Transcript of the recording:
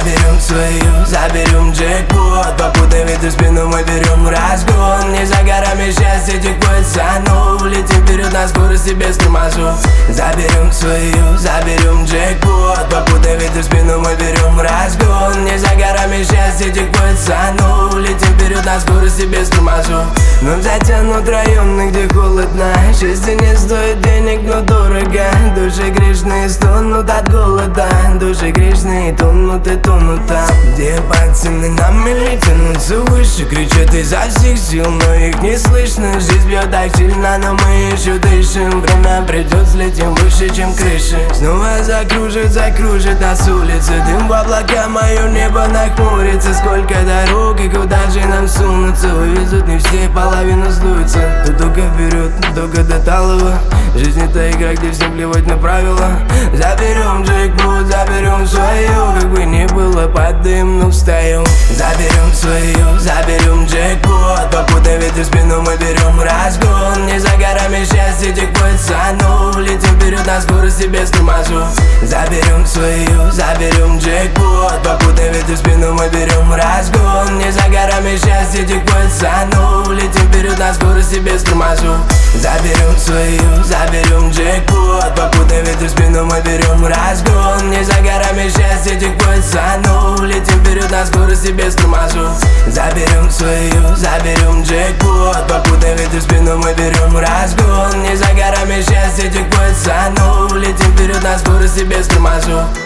Заберем свою, заберем джекпот. Попутно ветер в спину мы берем разгон. Не за горами счастье текут сану. Летим вперед на скорости без тормозов. Заберем свою, заберем джекпот. Попутно ветер в спину мы берем разгон. Не за горами счастье текут сану. Летим вперед на скорости без тормозов. Нам затянут районы, где холодно. Счастье не стоит денег, но дорого. Души грешные стонут от голода. Души грешные тонут и тонут там, где пацаны нам или тянутся выше. Кричат изо всех сил, но их не слышно. Жизнь бьет так сильно, но мы еще дышим. Время придет, слетим выше, чем крыши. Снова закружит нас улица. Дым в облака, мое небо нахмурится. Сколько дорог и куда же нам сунуться. Увезут не все, половину сдуется. То только вперед, только до талого. Жизнь это игра, где всем плевать на правила. Заберем джекпот, заберем свою. Как бы ни было, под дым, но встаем. Заберем свою, заберем джекпот. Попутно ветер в спину мы берем разгон. Не за горами счастье текут сану. Летим вперед на скорости без тормозов. Заберем свою, заберем джекпот. Попутно ветер в спину мы берем разгон. Не за горами счастье текут сану. Летим вперед на скорости без тормозов. Заберем свою, заберем джекпот. Попутно ветер в спину мы берем разгон. Не за горами счастье текут сану. Летим вперед на скорости без тормозов. Заберем свою, заберем джекпот. Попутно ветер в спину мы берем разгон. Не за горами счастье текут сану. Летим вперед на скорости без тормозов.